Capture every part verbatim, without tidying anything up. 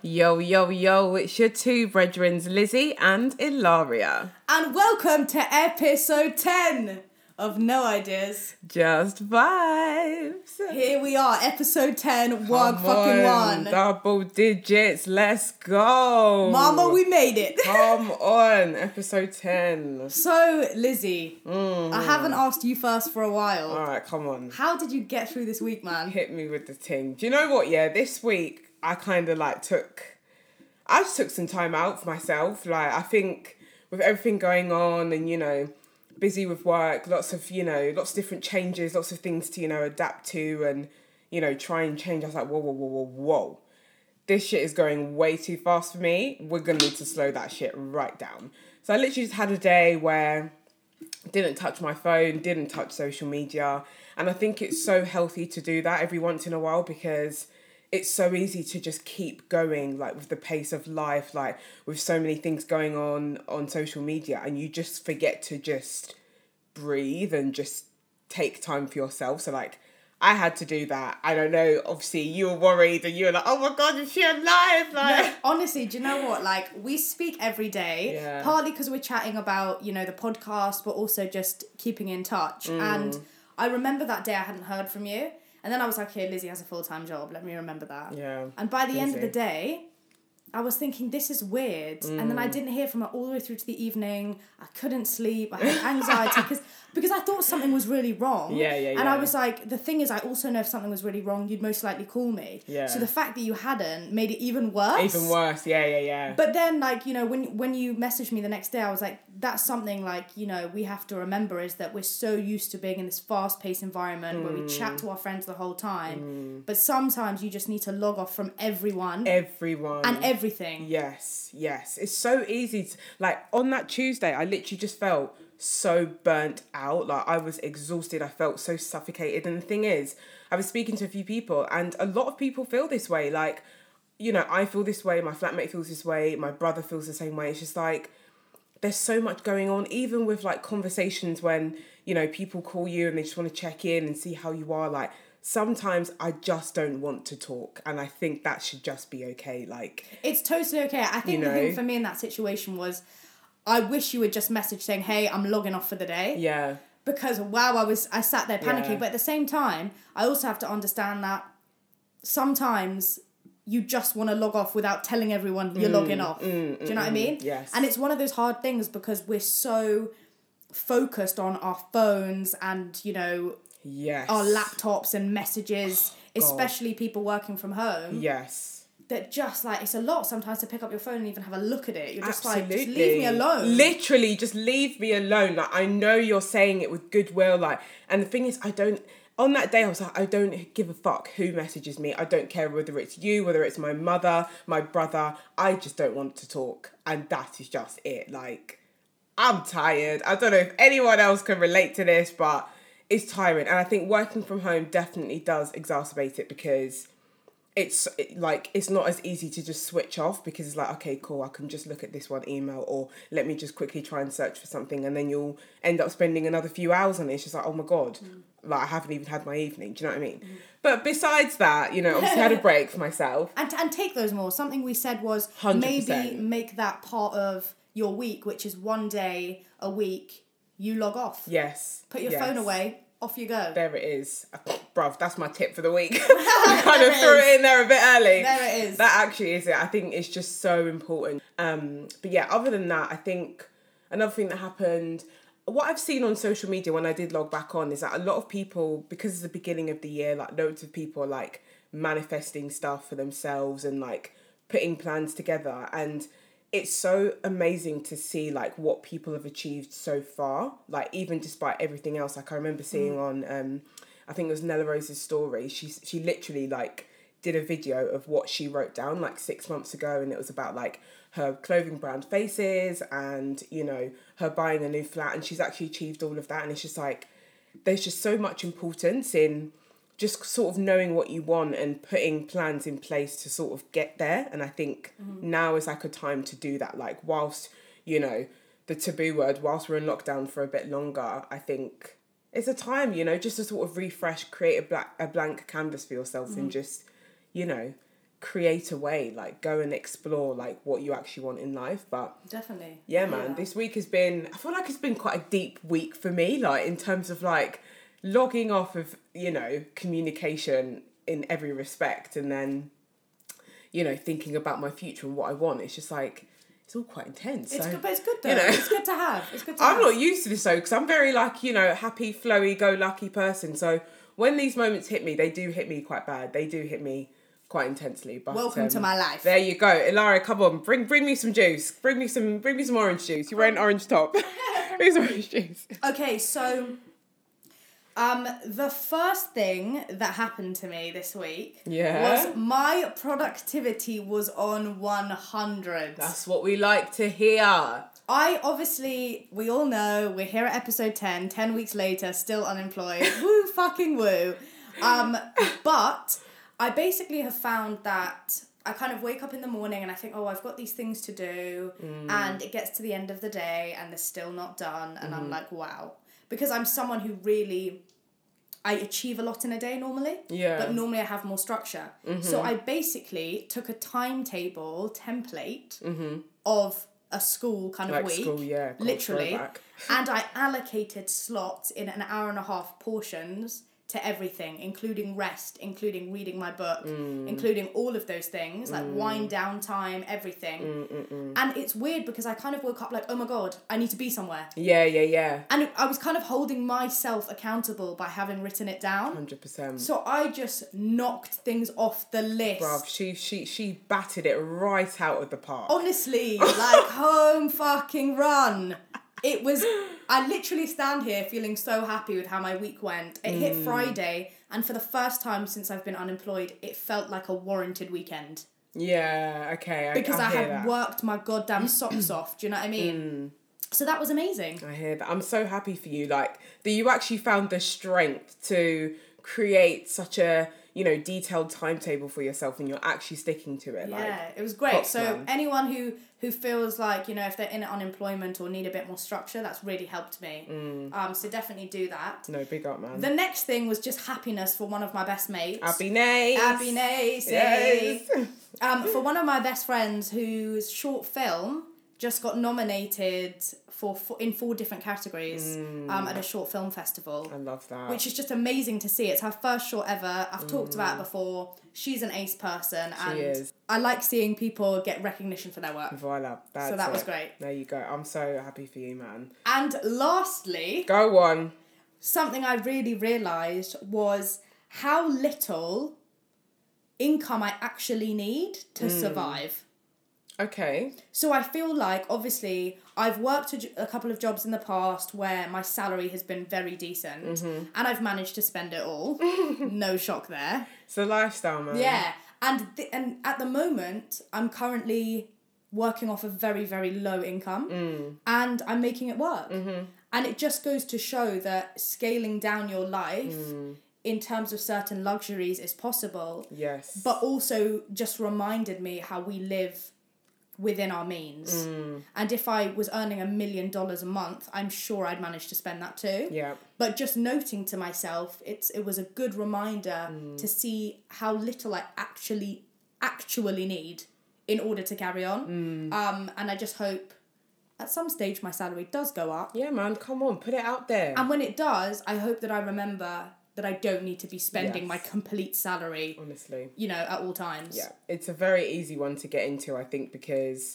Yo, yo, yo, it's your two brethrens, Lizzie and Ilaria. And welcome to episode ten of No Ideas. Just Vibes. Here we are, episode ten, Come one fucking on, one. Double digits, let's go. Mama, we made it. Come on, episode ten. So, Lizzie, Mm. I haven't asked you first for a while. Alright, come on. How did you get through this week, man? Hit me with the ting. Do you know what, yeah, this week I kind of like took, I just took some time out for myself. Like, I think with everything going on and, you know, busy with work, lots of, you know, lots of different changes, lots of things to, you know, adapt to and, you know, try and change. I was like, whoa, whoa, whoa, whoa, whoa. This shit is going way too fast for me. We're going to need to slow that shit right down. So I literally just had a day where I didn't touch my phone, didn't touch social media. And I think it's so healthy to do that every once in a while because it's so easy to just keep going, like, with the pace of life, like, with so many things going on on social media, and you just forget to just breathe and just take time for yourself. So, like, I had to do that. I don't know, obviously, you were worried, and you were like, oh my God, is she alive? Like, No, honestly, do you know what? Like, we speak every day, Yeah. partly because we're chatting about, you know, the podcast, but also just keeping in touch. Mm. And I remember that day I hadn't heard from you. And then I was like, okay, Lizzie has a full-time job. Let me remember that. Yeah. And by the end of Busy. the day, I was thinking, this is weird. And then I Mm. didn't hear from her all the way through to the evening. I couldn't sleep. I had anxiety because because I thought something was really wrong. Yeah, yeah, And I yeah. was like, the thing is, I also know if something was really wrong, you'd most likely call me. Yeah. So the fact that you hadn't made it even worse. Even worse, yeah, yeah, yeah. But then, like, you know, when when you messaged me the next day, I was like, that's something, like, you know, we have to remember is that we're so used to being in this fast-paced environment where we chat to our friends the whole time. But sometimes you just need to log off from everyone Everyone. and everything. Yes, yes. It's so easy to, like, on that Tuesday, I literally just felt so burnt out. Like, I was exhausted. I felt so suffocated. And the thing is, I was speaking to a few people, and a lot of people feel this way. Like, you know, I feel this way. My flatmate feels this way. My brother feels the same way. It's just like, there's so much going on, even with, like, conversations when, you know, people call you and they just want to check in and see how you are. Like, sometimes I just don't want to talk, and I think that should just be okay. Like, It's totally okay. I think You the thing know? for me in that situation was, I wish you would just message saying, hey, I'm logging off for the day. yeah. Because, wow, I was I sat there panicking. Yeah. But at the same time, I also have to understand that sometimes you just want to log off without telling everyone you're logging off. mm, Do you know what I mean? yes. And it's one of those hard things because we're so focused on our phones and, you know, Yes. our laptops and messages, especially people working from home, Yes. that just, like, it's a lot sometimes to pick up your phone and even have a look at it. You're just Absolutely. like, just leave me alone. Literally, just leave me alone. Like, I know you're saying it with goodwill. Like, and the thing is, I don't. On that day, I was like, I don't give a fuck who messages me. I don't care whether it's you, whether it's my mother, my brother. I just don't want to talk, and that is just it. Like, I'm tired. I don't know if anyone else can relate to this, but it's tiring. And I think working from home definitely does exacerbate it because it's it, like, it's not as easy to just switch off because it's like, okay, cool, I can just look at this one email, or let me just quickly try and search for something, and then you'll end up spending another few hours on it. It's just like, oh my God, Mm. like, I haven't even had my evening. Do you know what I mean? But besides that, you know, obviously I had a break for myself. And, and take those more. Something we said was one hundred maybe percent. make that part of your week, which is one day a week, you log off. Yes. Put your yes. phone away, off you go. There it is. Bruv, that's my tip for the week. I kind of There it threw is. it in there a bit early. There it is. That actually is it. I think it's just so important. Um, but yeah, other than that, I think another thing that happened, what I've seen on social media when I did log back on is that a lot of people, because it's the beginning of the year, like, loads of people are, like, manifesting stuff for themselves and, like, putting plans together. And it's so amazing to see, like, what people have achieved so far, like, even despite everything else. Like, I remember seeing on um I think it was Nella Rose's story, she she literally, like, did a video of what she wrote down, like, six months ago, and it was about, like, her clothing brand Faces and, you know, her buying a new flat, and she's actually achieved all of that. And it's just like, there's just so much importance in just sort of knowing what you want and putting plans in place to sort of get there. And I think now is, like, a time to do that. Like, whilst, you know, the taboo word, whilst we're in lockdown for a bit longer, I think it's a time, you know, just to sort of refresh, create a black a blank canvas for yourself and just, you know, create a way, like go and explore like what you actually want in life. But definitely, yeah, man, this week has been, I feel like it's been quite a deep week for me, like in terms of like logging off of, you know, communication in every respect, and then, you know, thinking about my future and what I want. It's just like, it's all quite intense. It's so, good, but it's good though. You know, it's good to have. It's good to I'm have. not used to this though, because I'm very like, you know, happy, flowy, go lucky person. So when these moments hit me, they do hit me quite bad. They do hit me quite intensely. But welcome um, to my life. There you go. Ilaria, come on, bring bring me some juice. Bring me some bring me some orange juice. You're wearing orange top. Bring me some orange juice. Okay, so um the first thing that happened to me this week Yeah. was my productivity was on one hundred. That's what we like to hear. I obviously, we all know, we're here at episode ten, ten weeks later, still unemployed. Woo fucking woo. Um, but I basically have found that I kind of wake up in the morning and I think, oh, I've got these things to do, mm. and it gets to the end of the day and they're still not done, and mm-hmm. I'm like, wow. Because I'm someone who really, I achieve a lot in a day normally, yeah. but normally I have more structure. Mm-hmm. So I basically took a timetable template mm-hmm. of a school kind of like week, school, yeah, literally, and I allocated slots in an hour and a half portions to everything, including rest, including reading my book, mm. including all of those things, like mm. wind down time, everything. Mm-mm-mm. And it's weird because I kind of woke up like, oh my God, I need to be somewhere. Yeah, yeah, yeah. And I was kind of holding myself accountable by having written it down. one hundred percent. So I just knocked things off the list. Bruv, she, she, she batted it right out of the park. Honestly, like home fucking run. It was, I literally stand here feeling so happy with how my week went. It mm. hit Friday, and for the first time since I've been unemployed, it felt like a warranted weekend. Yeah, okay. I, because I, I hear had that. worked my goddamn socks off, do you know what I mean? Mm. So that was amazing. I hear that. I'm so happy for you, like, that you actually found the strength to create such a, you know, detailed timetable for yourself, and you're actually sticking to it. Yeah, like, it was great. So man. anyone who who feels like, you know, if they're in unemployment or need a bit more structure, that's really helped me. Mm. Um, so definitely do that. No, big up, man. The next thing was just happiness for one of my best mates. Abby Nace. Abby Nace. Yes. um, for one of my best friends whose short film just got nominated for, for in four different categories mm. um, at a short film festival. I love that. Which is just amazing to see. It's her first short ever. I've mm. talked about it before. She's an ace person, she and is. I like seeing people get recognition for their work. Voila. That's so that it. was great. There you go. I'm so happy for you, man. And lastly... Go on. Something I really realised was how little income I actually need to mm. survive. Okay. So I feel like, obviously, I've worked a, a couple of jobs in the past where my salary has been very decent, mm-hmm. and I've managed to spend it all. No shock there. It's a lifestyle, man. Yeah. And th- and at the moment, I'm currently working off a very, very low income, mm. and I'm making it work. Mm-hmm. And it just goes to show that scaling down your life mm. in terms of certain luxuries is possible. Yes. But also just reminded me how we live within our means. Mm. And if I was earning a million dollars a month, I'm sure I'd manage to spend that too. Yeah. But just noting to myself, it's it was a good reminder mm. to see how little I actually actually need in order to carry on. Mm. Um, and I just hope at some stage my salary does go up. Yeah, man, come on, put it out there. And when it does, I hope that I remember that I don't need to be spending yes. my complete salary, honestly, you know, at all times. Yeah, it's a very easy one to get into, I think, because,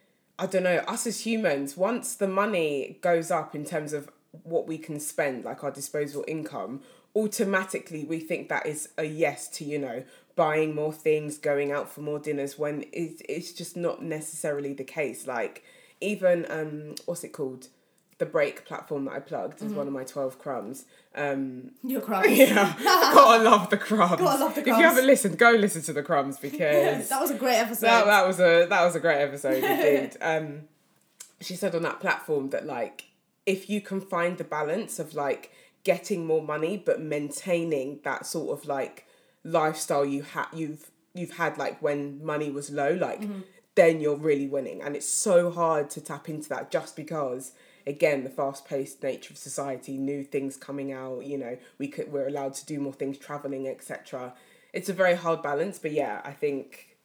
I don't know, us as humans, once the money goes up in terms of what we can spend, like our disposable income, automatically we think that is a yes to, you know, buying more things, going out for more dinners, when it's, it's just not necessarily the case. Like, even, um, what's it called? The Break platform that I plugged is mm-hmm. one of my twelve crumbs. Um, Your crumbs. Yeah. Gotta love the crumbs. Gotta love the crumbs. If you haven't listened, go listen to the crumbs, because that was a great episode. That, that was a that was a great episode indeed. um, she said on that platform that, like, if you can find the balance of, like, getting more money but maintaining that sort of, like, lifestyle you ha- you've you've had, like, when money was low, like mm-hmm. then you're really winning. And it's so hard to tap into that just because, again, the fast-paced nature of society, new things coming out, you know, we could, we're allowed to do more things, travelling, et cetera. It's a very hard balance, but yeah, I think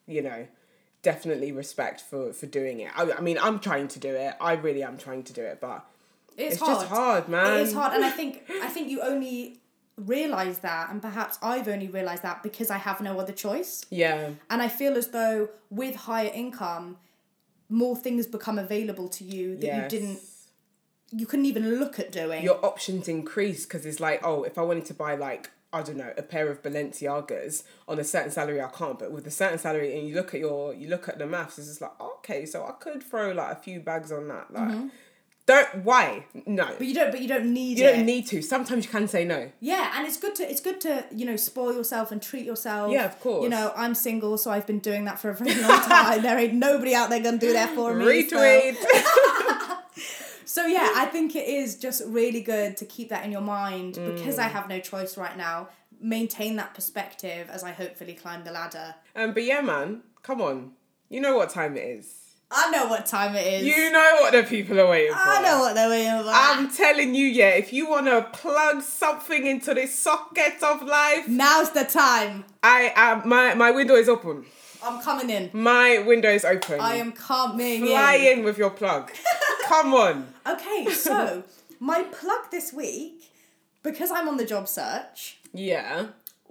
you know, definitely respect for, for doing it. I, I mean, I'm trying to do it. I really am trying to do it, but it's, it's hard. just hard, man. It is hard, and I think I think you only realise that, and perhaps I've only realised that because I have no other choice. Yeah. And I feel as though with higher income, more things become available to you that Yes. you didn't, you couldn't even look at doing. Your options increase because it's like, oh, if I wanted to buy like, I don't know, a pair of Balenciagas on a certain salary, I can't. But with a certain salary, and you look at your, you look at the maths, it's just like, okay, so I could throw like a few bags on that. Like, Mm-hmm. don't, why? No. But you don't. But you don't need You it. don't need to. Sometimes you can say no. Yeah, and it's good to it's good to you know spoil yourself and treat yourself. Yeah, of course. You know, I'm single, so I've been doing that for a very long time. There ain't nobody out there gonna do that for me. so- Retweet. So yeah, I think it is just really good to keep that in your mind Mm. because I have no choice right now. Maintain that perspective as I hopefully climb the ladder. um, but yeah, man, come on. You know what time it is. I know what time it is. You know what the people are waiting for. I know what they're waiting for. I'm telling you, yeah, if you want to plug something into this socket of life, Now's the time. I am, my, my window is open. I'm coming in. My window is open. I am coming Fly in. in with your plug. Come on. Okay, so my plug this week, because I'm on the job search, Yeah.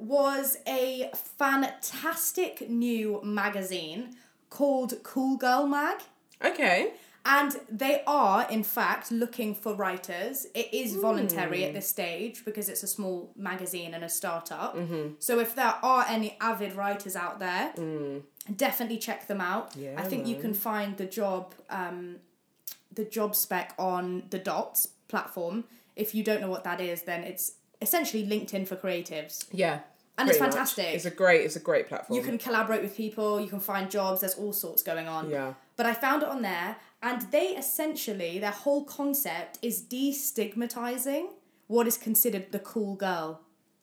was a fantastic new magazine called Cool Girl Mag. Okay. And they are, in fact, looking for writers. It is voluntary at this stage because it's a small magazine and a startup. Mm-hmm. So if there are any avid writers out there, Mm. definitely check them out. Yeah, I think you man. can find the job, um, the job spec on the Dots platform. If you don't know what that is, then it's essentially LinkedIn for creatives. Yeah. And it's pretty much. fantastic. It's a great, it's a great platform. You can collaborate with people, you can find jobs, there's all sorts going on. Yeah. But I found it on there, and they essentially, their whole concept is destigmatizing what is considered the cool girl.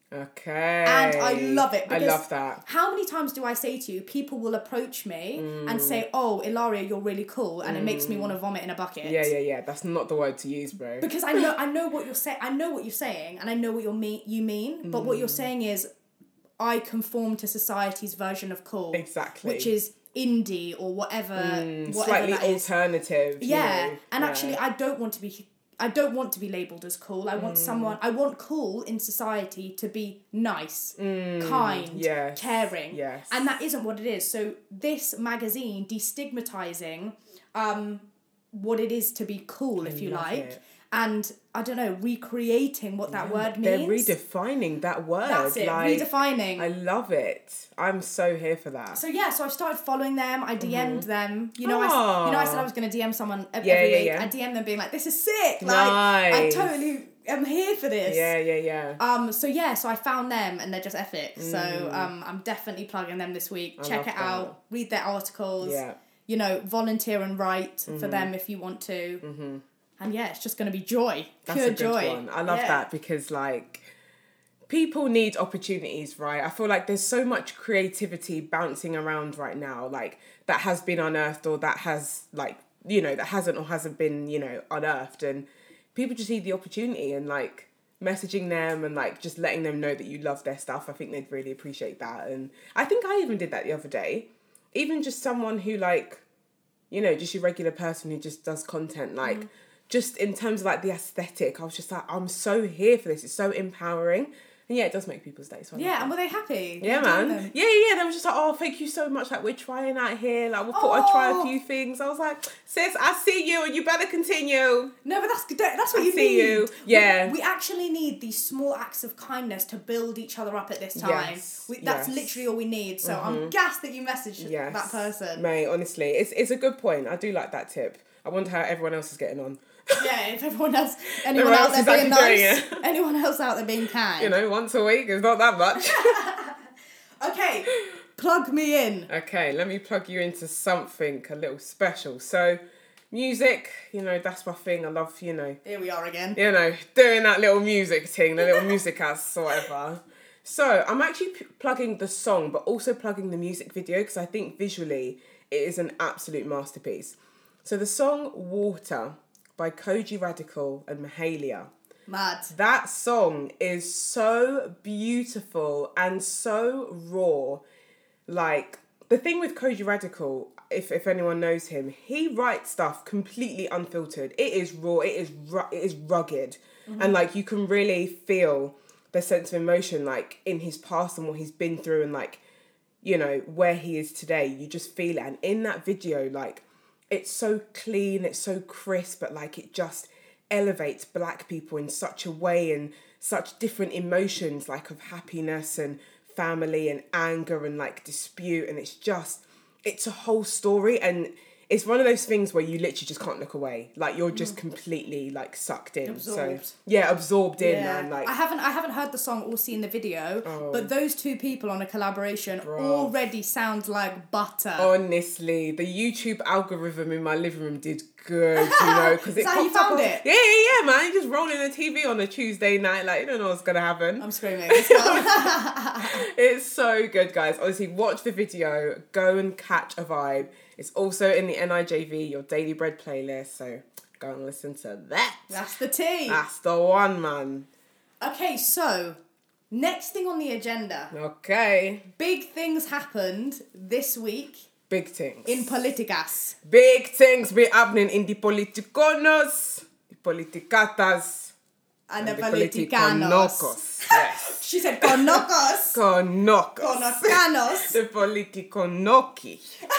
Okay. And I love it. I because love that. How many times do I say to you, people will approach me Mm. and say, oh, Ilaria, you're really cool, and it makes me want to vomit in a bucket. Yeah, yeah, yeah. That's not the word to use, bro. Because I know I know what you're saying. I know what you're saying, and I know what you're mean. You mean, but what you're Mm. saying is, I conform to society's version of cool, Exactly. which is indie or whatever, Mm, whatever slightly that is. alternative. you Yeah, know. and Yeah. actually, I don't want to be. I don't want to be labelled as cool. I want Mm. someone. I want cool in society to be nice, kind, Mm, yes, caring, yes. and that isn't what it is. So this magazine destigmatizing um, what it is to be cool, if you love like, it. and I don't know, recreating what that word They're means. redefining that word. That's it, like, redefining. I love it. I'm so here for that. So yeah, so I started following them. I D M'd them. You know, I, s- you know, I said I was going to D M someone ev- Yeah, every yeah, week. yeah. I D M'd them being like, "This is sick! Like, I Nice. totally am here for this." Yeah, yeah, yeah. Um. So yeah, so I found them and they're just epic. So um, I'm definitely plugging them this week. I Check love it that. out. Read their articles. Yeah. You know, volunteer and write for them if you want to. Mm-hmm. And yeah, it's just going to be joy. That's Pure a good joy. one. I love Yeah. that because like people need opportunities, right? I feel like there's so much creativity bouncing around right now, like that has been unearthed or that has like, you know, that hasn't or hasn't been, you know, unearthed, and people just need the opportunity, and like messaging them and like just letting them know that you love their stuff. I think they'd really appreciate that. And I think I even did that the other day. Even just someone who like, you know, just your regular person who just does content, like mm. just in terms of like the aesthetic, I was just like, I'm so here for this. It's so empowering. And yeah, it does make people's days. So Yeah, and were they happy? Yeah, You man. doing them? Yeah, yeah, yeah. They were just like, oh, thank you so much. Like, we're trying out here. Like, we thought I'd try a Oh. few things. I was like, sis, I see you and you better continue. No, but that's that's what I you see need. you. Yeah. We, we actually need these small acts of kindness to build each other up at this time. Yes, We, that's yes. literally all we need. So I'm gassed that you messaged Yes. that person. Mate, honestly, it's it's a good point. I do like that tip. I wonder how everyone else is getting on. Yeah, if everyone else, anyone Everyone out else there is being actually nice, doing anyone else out there being kind. You know, once a week is not that much. Okay, plug me in. Okay, let me plug you into something a little special. So, music, you know, that's my thing. I love, you know, Here we are again. you know, doing that little music thing, the little music ass or whatever. So, I'm actually p- plugging the song, but also plugging the music video because I think visually it is an absolute masterpiece. So, the song Water by Koji Radical and Mahalia. Mad. That song is so beautiful and so raw. Like, the thing with Koji Radical, if if anyone knows him, he writes stuff completely unfiltered. It is raw. It is ru- it is rugged, mm-hmm. and like you can really feel the sense of emotion, like in his past and what he's been through, and like, you know, where he is today. You just feel it, and in that video, like, it's so clean, it's so crisp, but like it just elevates black people in such a way, and such different emotions, like of happiness and family and anger and like dispute, and it's just, it's a whole story, and it's one of those things where you literally just can't look away. Like you're just mm. completely like sucked in. Absorbed. So yeah, absorbed in, yeah. man. Like I haven't I haven't heard the song or seen the video, oh. but those two people on a collaboration Bruh. already sound like butter. Honestly, the YouTube algorithm in my living room did good, you know, because it how you found up it? Yeah, yeah, yeah, man. You just rolling the T V on a Tuesday night, like you don't know what's gonna happen. I'm screaming. It's so good, guys. Honestly, watch the video. Go and catch a vibe. It's also in the N I J V, your Daily Bread playlist, so go and listen to that. That's the tea. That's the one, man. Okay, so, next thing on the agenda. Okay. Big things happened this week. Big things. In Politicas. Big things be happening in the politiconos, the politicatas, and, and the, the politiconocos. Yes. She said conocos. Conocos. Conocanos. The politiconoki.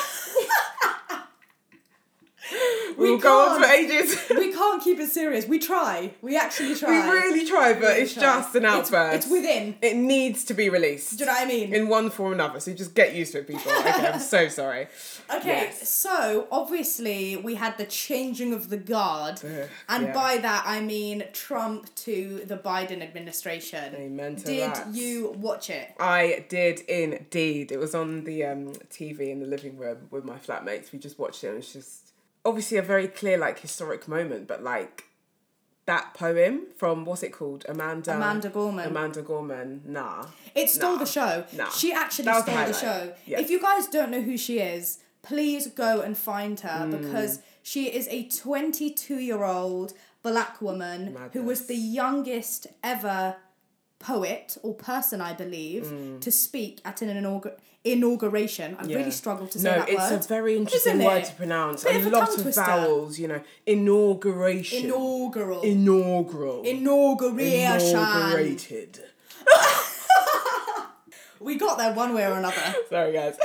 We we'll go on for ages. We can't keep it serious. We try. We actually try. We really try, but really it's try. just an outburst. It's, it's within. It needs to be released. Do you know what I mean? In one form or another. So just get used to it, people. Okay, I'm so sorry. Okay, yes. So obviously we had the changing of the guard. Ugh, and yeah. by that I mean Trump to the Biden administration. Amen to did that. Did you watch it? I did indeed. It was on the um, T V in the living room with my flatmates. We just watched it and it's just obviously a very clear, like, historic moment, but, like, that poem from, what's it called? Amanda... Amanda Gorman. Amanda Gorman, nah. It stole nah. the show. Nah. She actually stole the, the show. Yes. If you guys don't know who she is, please go and find her, mm. because she is a twenty-two-year-old black woman Madness. who was the youngest ever poet, or person, I believe, mm. to speak at an inaugural... inauguration. I yeah. really struggled to say no, that word. No, it's a very interesting word to pronounce. A, a lot of twister. vowels, you know. Inauguration. Inaugural. Inaugural. Inauguration. Inaugurated. We got there one way or another. Sorry, guys.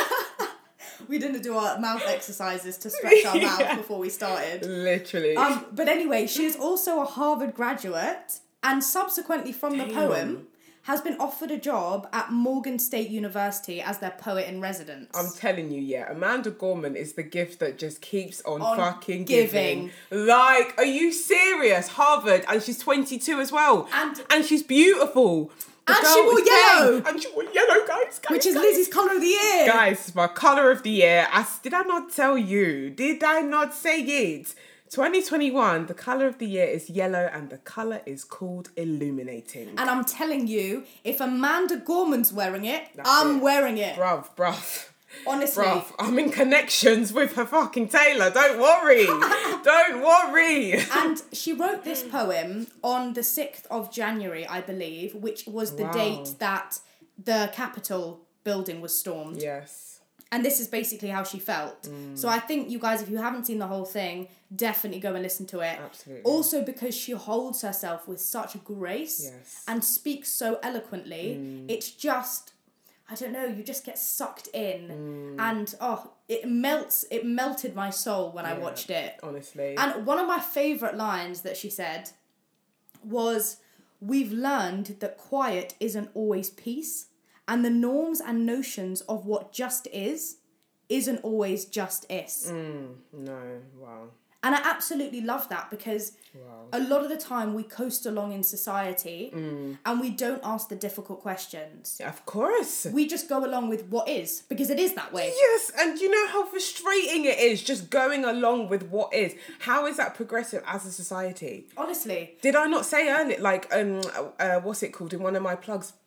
We didn't do our mouth exercises to stretch our mouth yeah. before we started. Literally. Um, but anyway, she is also a Harvard graduate, and subsequently from Damn. the poem... has been offered a job at Morgan State University as their poet in residence. I'm telling you, yeah, Amanda Gorman is the gift that just keeps on, on fucking giving. giving. Like, are you serious? Harvard, and she's twenty-two as well. And, and she's beautiful. The and she wore yellow. And she wore yellow, guys, guys Which is guys. Lizzie's colour of the year. Guys, it's my colour of the year. I, did I not tell you? Did I not say it? twenty twenty-one, the colour of the year is yellow and the colour is called Illuminating. And I'm telling you, if Amanda Gorman's wearing it, That's I'm it. wearing it. Bruv, bruv. Honestly. Bruv, I'm in connections with her fucking tailor. Don't worry. Don't worry. And she wrote this poem on the sixth of January, I believe, which was the wow. date that the Capitol building was stormed. Yes. And this is basically how she felt. Mm. So I think you guys, if you haven't seen the whole thing, definitely go and listen to it. Absolutely. Also because she holds herself with such grace yes. and speaks so eloquently. Mm. It's just, I don't know, you just get sucked in. Mm. And, oh, it melts, it melted my soul when yeah, I watched it. Honestly. And one of my favourite lines that she said was, "We've learned that quiet isn't always peace. And the norms and notions of what just is, isn't always just is." Mm, no, wow. And I absolutely love that because wow. a lot of the time we coast along in society mm. and we don't ask the difficult questions. Yeah, of course. We just go along with what is, because it is that way. Yes, and you know how frustrating it is just going along with what is. How is that progressive as a society? Honestly. Did I not say earlier, like, um, uh, what's it called in one of my plugs?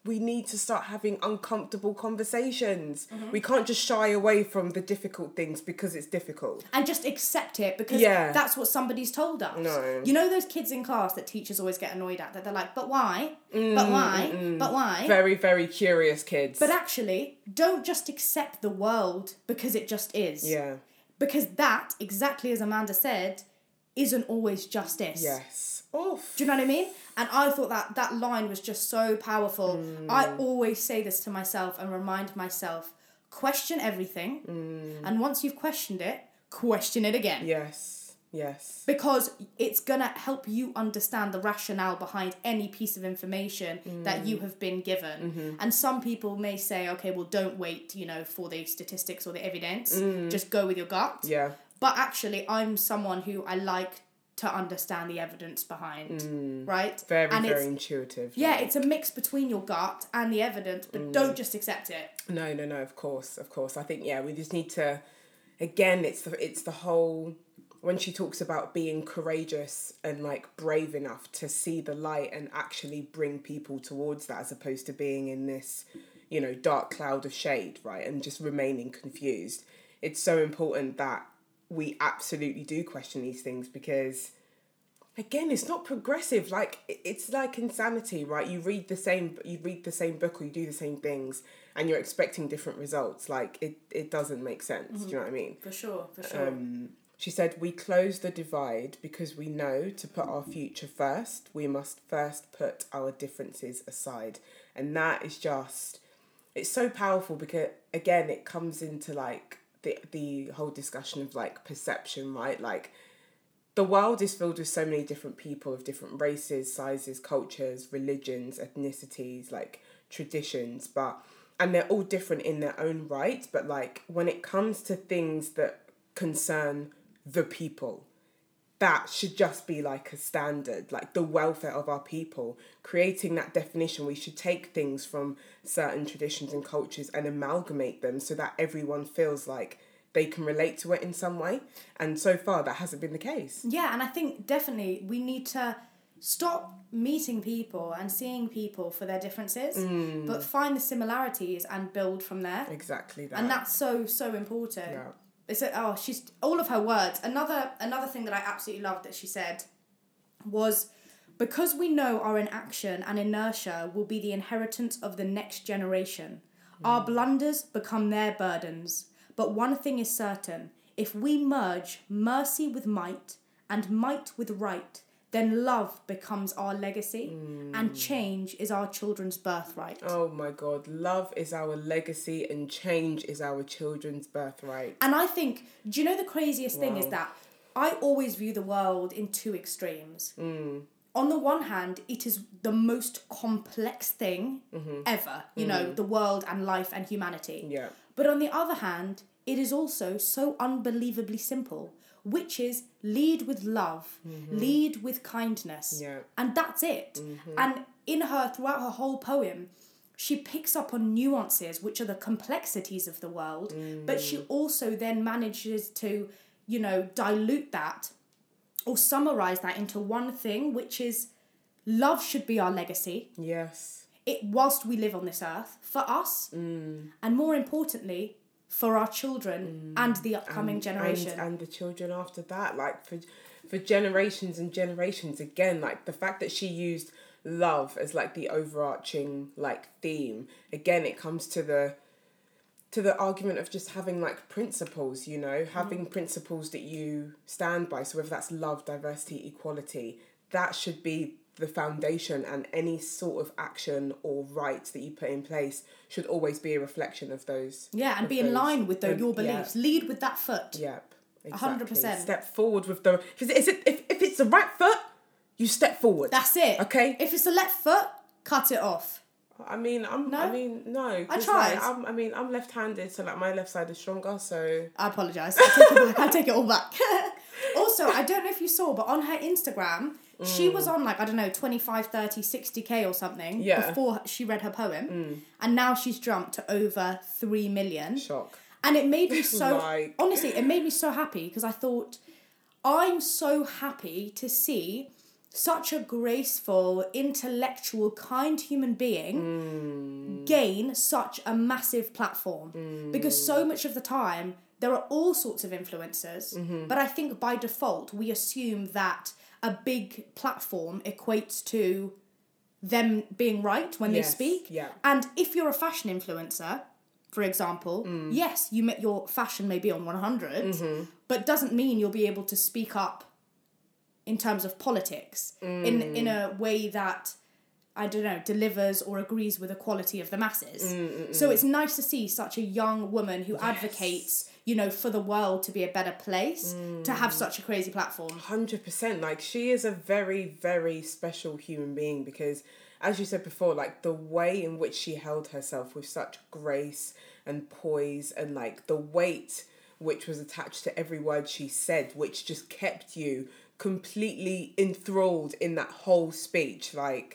we need to start having uncomfortable conversations. Mm-hmm. We can't just shy away from the difficult things because it's difficult. And just accept it because Yeah. that's what somebody's told us. No. You know those kids in class that teachers always get annoyed at, that they're like, but why? Mm, but why? Mm, but why? Very, very curious kids. But actually, don't just accept the world because it just is. Yeah. Because that, exactly as Amanda said, isn't always justice. Yes. Oof. Do you know what I mean? And I thought that that line was just so powerful. Mm. I always say this to myself and remind myself, question everything. Mm. And once you've questioned it, question it again. Yes. Yes. Because it's going to help you understand the rationale behind any piece of information Mm. that you have been given. Mm-hmm. And some people may say, okay, well, don't wait, you know, for the statistics or the evidence. Mm. Just go with your gut. Yeah. But actually, I'm someone who I like to understand the evidence behind, Mm. right? Very, and very it's, intuitive. yeah, like. it's a mix between your gut and the evidence, but Mm. don't just accept it. No, no, no. Of course, of course. I think yeah, we just need to. Again, it's the it's the whole when she talks about being courageous and like brave enough to see the light and actually bring people towards that, as opposed to being in this, you know, dark cloud of shade, right, and just remaining confused. It's so important that we absolutely do question these things because. Again, it's not progressive. Like it's like insanity, right? You read the same, you read the same book, or you do the same things, and you're expecting different results. Like it, it doesn't make sense. Mm-hmm. Do you know what I mean? For sure, for sure. Um, she said, "We close the divide because we know to put our future first, we must first put our differences aside," and that is just, it's so powerful because again, it comes into like the the whole discussion of like perception, right? Like. The world is filled with so many different people of different races, sizes, cultures, religions, ethnicities, like traditions, but and they're all different in their own right, but like when it comes to things that concern the people, that should just be like a standard, like the welfare of our people, creating that definition. We should take things from certain traditions and cultures and amalgamate them so that everyone feels like they can relate to it in some way. And so far, that hasn't been the case. Yeah, and I think definitely we need to stop meeting people and seeing people for their differences, mm. but find the similarities and build from there. Exactly that. And that's so, so important. Yeah. It's a, oh, she's all of her words. Another another thing that I absolutely loved that she said was, because we know our inaction and inertia will be the inheritance of the next generation, mm. our blunders become their burdens. But one thing is certain, if we merge mercy with might and might with right, then love becomes our legacy mm. and change is our children's birthright. Oh my God, love is our legacy and change is our children's birthright. And I think, do you know the craziest wow. thing is that I always view the world in two extremes. Mm. On the one hand, it is the most complex thing mm-hmm. ever, you mm. know, the world and life and humanity. Yeah. But on the other hand, it is also so unbelievably simple, which is lead with love, mm-hmm. lead with kindness. Yeah. And that's it. Mm-hmm. And in her, throughout her whole poem, she picks up on nuances, which are the complexities of the world, mm. but she also then manages to, you know, dilute that or summarize that into one thing, which is love should be our legacy. Yes. It whilst we live on this earth, for us, mm. and more importantly, for our children mm. and the upcoming and, generation. And, and the children after that, like for for generations and generations. Again, like the fact that she used love as like the overarching like theme. Again, it comes to the to the argument of just having like principles, you know, having mm. principles that you stand by. So whether that's love, diversity, equality, that should be the foundation, and any sort of action or right that you put in place should always be a reflection of those. Yeah, and be in those, line with the, your beliefs. Yeah. Lead with that foot. Yep, exactly. one hundred percent. Step forward with the... If, it's, if, if it's the right foot, you step forward. That's it. Okay? If it's the left foot, cut it off. I mean, I'm. No? I mean, no. I tried. Like, I'm, I mean, I'm left-handed, so like my left side is stronger. So I apologise. I take it back. I take it all back. Also, I don't know if you saw, but on her Instagram, mm. she was on like I don't know, twenty-five, thirty, sixty k or something yeah. before she read her poem, mm. and now she's jumped to over three million. Shock. And it made me so like... honestly, it made me so happy because I thought I'm so happy to see such a graceful, intellectual, kind human being Mm. gain such a massive platform? Mm. Because so much of the time, there are all sorts of influencers, Mm-hmm. but I think by default, we assume that a big platform equates to them being right when Yes, they speak. yeah. And if you're a fashion influencer, for example, Mm. yes, you met your fashion may be on one hundred, Mm-hmm. but doesn't mean you'll be able to speak up in terms of politics Mm. in in a way that, I don't know, delivers or agrees with the quality of the masses. Mm-mm-mm. So it's nice to see such a young woman who Yes. advocates, you know, for the world to be a better place, to have Mm. such a crazy platform. one hundred percent. Like, she is a very, very special human being because, as you said before, like, the way in which she held herself with such grace and poise and, like, the weight which was attached to every word she said, which just kept you completely enthralled in that whole speech. Like,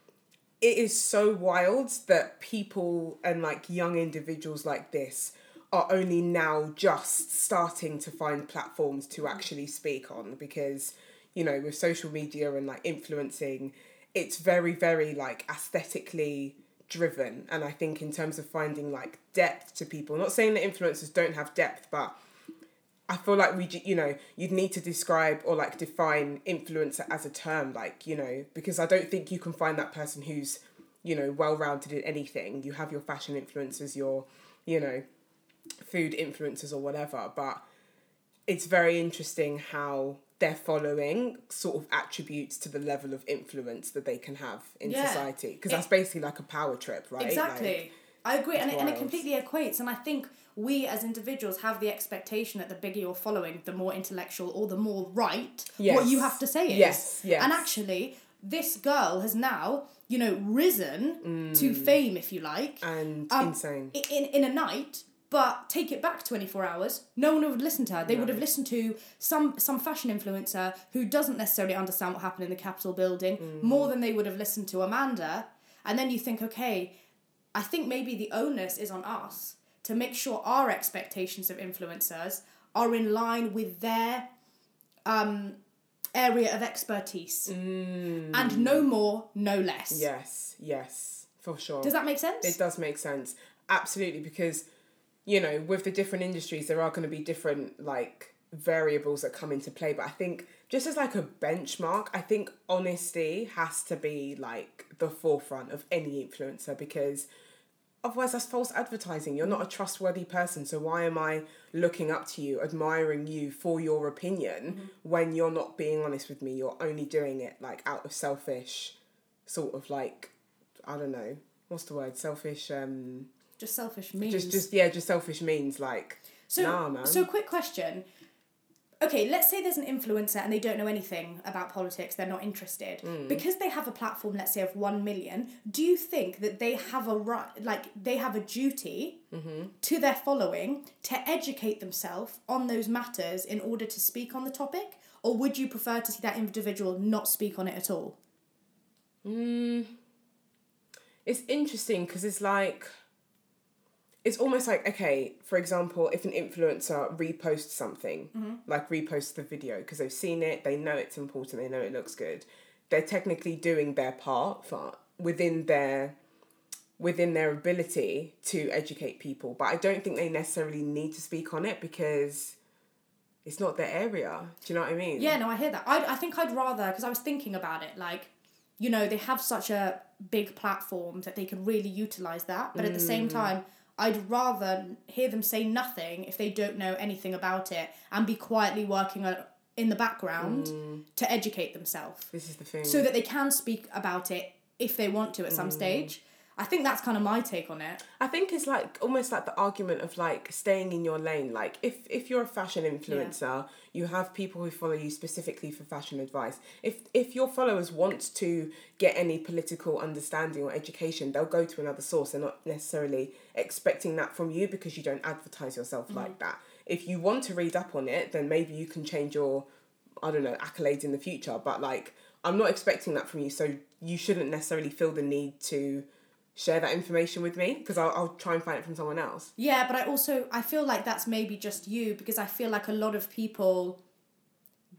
it is so wild that people and, like, young individuals like this are only now just starting to find platforms to actually speak on, because, you know, with social media and, like, influencing, it's very, very, like, aesthetically driven. And I think in terms of finding, like, depth to people, not saying that influencers don't have depth, but I feel like we, you know, you'd need to describe or, like, define influencer as a term, like, you know, because I don't think you can find that person who's, you know, well-rounded in anything. You have your fashion influencers, your, you know, food influencers or whatever, but it's very interesting how their following sort of attributes to the level of influence that they can have in Yeah. society, because It- that's basically like a power trip, right? Exactly. Like, I agree, and it's it, and it wild. completely equates. And I think we as individuals have the expectation that the bigger your following, the more intellectual or the more right Yes. what you have to say is. Yes, yes. And actually, this girl has now, you know, risen to fame, if you like, and um, insane. i- in in a night. But take it back twenty-four hours, no one would listen to her. They No. would have listened to some some fashion influencer who doesn't necessarily understand what happened in the Capitol building Mm. more than they would have listened to Amanda. And then you think, okay, I think maybe the onus is on us to make sure our expectations of influencers are in line with their um, area of expertise. Mm. And no more, no less. Yes, yes, for sure. Does that make sense? It does make sense. Absolutely, because, you know, with the different industries, there are going to be different, like, variables that come into play. But I think just as, like, a benchmark, I think honesty has to be, like, the forefront of any influencer, because otherwise that's false advertising. You're not a trustworthy person. So why am I looking up to you, admiring you for your opinion Mm-hmm. when you're not being honest with me? You're only doing it, like, out of selfish sort of, like, I don't know, what's the word? Selfish, um... Just selfish means. Just, just yeah, just selfish means, like, So, nah, man. so quick question. Okay, let's say there's an influencer and they don't know anything about politics, they're not interested. Mm. Because they have a platform, let's say, of one million, do you think that they have a right, like, they have a duty Mm-hmm. to their following to educate themselves on those matters in order to speak on the topic? Or would you prefer to see that individual not speak on it at all? Mm, it's interesting because it's like, it's almost like, okay, for example, if an influencer reposts something, Mm-hmm. like reposts the video because they've seen it, they know it's important, they know it looks good, they're technically doing their part for, within their within their ability to educate people. But I don't think they necessarily need to speak on it because it's not their area. Do you know what I mean? Yeah, no, I hear that. I I think I'd rather, because I was thinking about it, like, you know, they have such a big platform that they could really utilise that. But at the same time, I'd rather hear them say nothing if they don't know anything about it and be quietly working on, in the background to educate themselves. This is the thing. So that they can speak about it if they want to at some stage. I think that's kind of my take on it. I think it's like almost like the argument of like staying in your lane. Like if if you're a fashion influencer, you have people who follow you specifically for fashion advice. If if your followers want to get any political understanding or education, they'll go to another source. They're not necessarily expecting that from you because you don't advertise yourself Mm. like that. If you want to read up on it, then maybe you can change your, I don't know, accolades in the future. But like, I'm not expecting that from you, so you shouldn't necessarily feel the need to share that information with me because I'll, I'll try and find it from someone else. Yeah, but I also, I feel like that's maybe just you, because I feel like a lot of people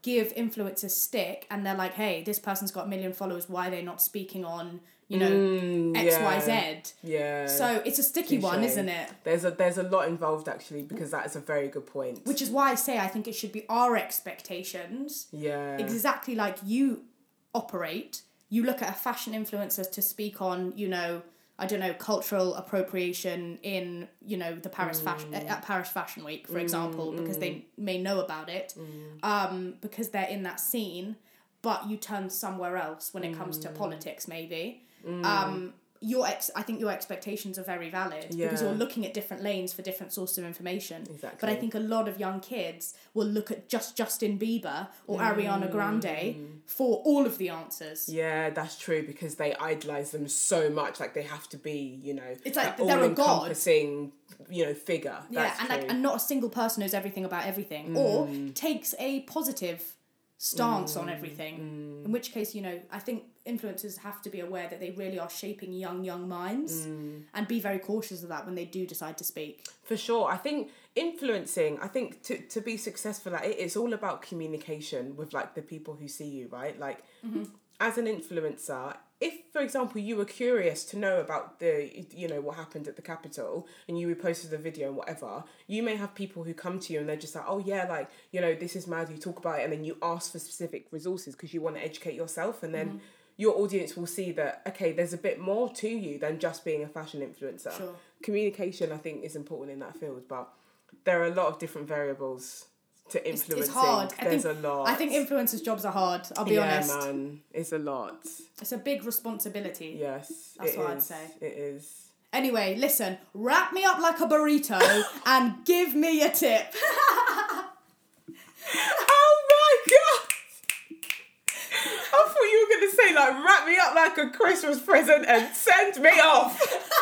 give influencers stick and they're like, hey, this person's got a million followers, why are they not speaking on, you know, mm, X, yeah. Y, Z? Yeah. So it's a sticky Touché. one, isn't it? There's a there's a lot involved actually, because that is a very good point. Which is why I say I think it should be our expectations. Yeah. Exactly like you operate. You look at a fashion influencer to speak on, you know, I don't know, cultural appropriation in, you know, the Paris mm. fashion at Paris Fashion Week, for mm, example, because mm. they may know about it, mm. um, because they're in that scene. But you turn somewhere else when it comes to politics, maybe. Mm. Um, your ex, I think your expectations are very valid yeah. because you're looking at different lanes for different sources of information. Exactly. But I think a lot of young kids will look at just Justin Bieber or mm. Ariana Grande for all of the answers. Yeah, that's true, because they idolise them so much. Like, they have to be, you know, it's like that they're a god. all-encompassing, you know, figure. Yeah, that's and true. like, and not a single person knows everything about everything, Mm. or takes a positive stance mm, on everything, mm. in which case, you know, I think influencers have to be aware that they really are shaping young young minds mm. and be very cautious of that when they do decide to speak. For sure. I think influencing, I think to, to be successful at it, it's all about communication with like the people who see you, right? Like mm-hmm. as an influencer, if, for example, you were curious to know about the, you know, what happened at the Capitol and you reposted the video and whatever, you may have people who come to you and they're just like, oh yeah, like, you know, this is mad, you talk about it, and then you ask for specific resources because you want to educate yourself, and then mm-hmm. your audience will see that, okay, there's a bit more to you than just being a fashion influencer. Sure. Communication, I think, is important in that field, but there are a lot of different variables to influencing. It's, it's hard. There's I think, a lot. I think influencers' jobs are hard, I'll be yeah, honest. Yeah, man. It's a lot. It's a big responsibility. Yes, That's it what is. I'd say. It is. Anyway, listen, wrap me up like a burrito and give me a tip. Oh my God! I thought you were going to say, like, wrap me up like a Christmas present and send me off.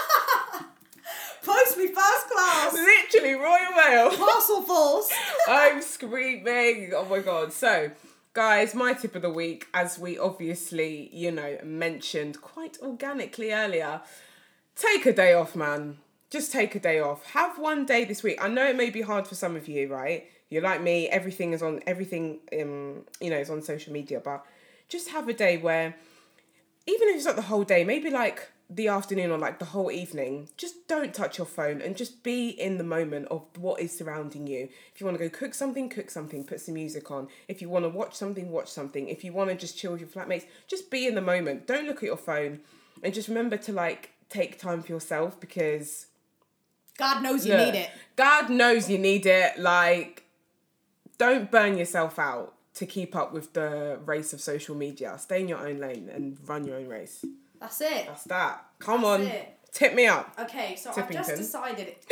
Post me first class. Literally, Royal Mail. Parcel false. I'm screaming. Oh my God. So, guys, my tip of the week, as we obviously, you know, mentioned quite organically earlier, take a day off, man. Just take a day off. Have one day this week. I know it may be hard for some of you, right? You're like me, everything is on, everything, um, you know, is on social media, but just have a day where, even if it's not the whole day, maybe like the afternoon or like the whole evening, just don't touch your phone and just be in the moment of what is surrounding you. If you want to go cook something, cook something, put some music on. If you want to watch something, watch something. If you want to just chill with your flatmates, just be in the moment. Don't look at your phone, and just remember to like take time for yourself, because God knows you look, need it. God knows you need it. Like, don't burn yourself out to keep up with the race of social media. Stay in your own lane and run your own race. That's it. That's that. Come That's on. it. Tip me up. Okay, so Tippington. I've just decided it.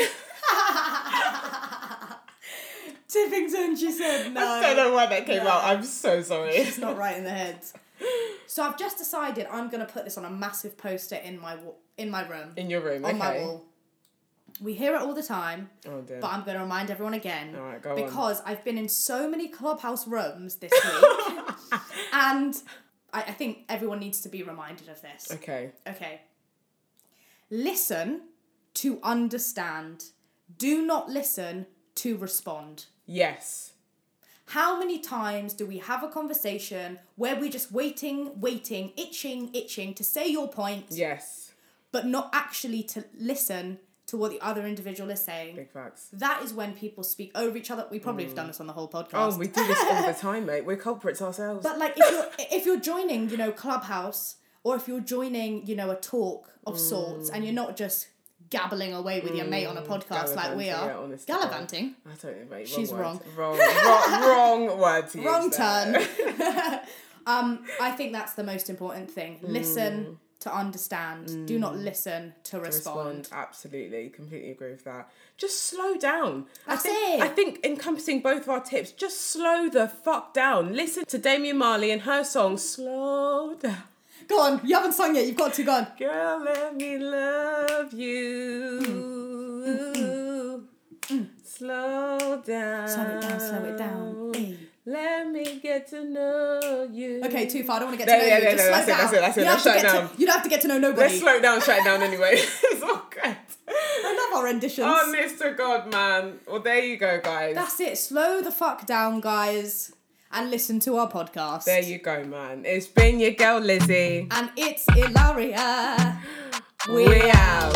Tippington, she said no. I don't know why that came no. out. I'm so sorry. It's not right in the head. So I've just decided I'm going to put this on a massive poster in my wa- in my room. In your room, on okay. my wall. We hear it all the time, oh, dear. but I'm going to remind everyone again. All right, go because on. I've been in so many Clubhouse rooms this week, and I, I think everyone needs to be reminded of this. Okay. Okay. Listen to understand. Do not listen to respond. Yes. How many times do we have a conversation where we're just waiting, waiting, itching, itching to say your point? Yes. But not actually to listen to what the other individual is saying. Big facts. That is when people speak over each other. We probably mm. have done this on the whole podcast. Oh, we do this all the time, mate. We're culprits ourselves. But like, if you're if you're joining, you know, Clubhouse, or if you're joining, you know, a talk of mm. sorts, and you're not just gabbling away with mm. your mate on a podcast like we are. Yeah, Gallivanting. I don't know, mate. She's wrong. Wrong. Wrong, wrong word to use. Wrong turn. um, I think that's the most important thing. Mm. Listen to understand. Mm. Do not listen to, to respond. respond. Absolutely. Completely agree with that. Just slow down. That's I think, it. I think encompassing both of our tips, just slow the fuck down. Listen to Damian Marley and her song, Slow Down. Go on, you haven't sung yet, you've got to, go on. Girl, let me love you. Mm. Mm. Mm. Slow down. Slow it down, slow it down. Hey. Let me get to know you. Okay, too far. I don't want to get to no, know yeah, you. Yeah, Just no, slow that's down. it, that's it, that's it. You Let's don't shut it down. To, you don't have to get to know nobody. Let's slow it down, shut it down anyway. It's all good. I love our renditions. Honest to God, man. Well, there you go, guys. That's it. Slow the fuck down, guys. and listen to our podcast. There you go, man. It's been your girl, Lizzie. And it's Ilaria. We, we out.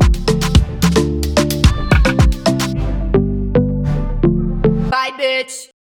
Bye, bitch.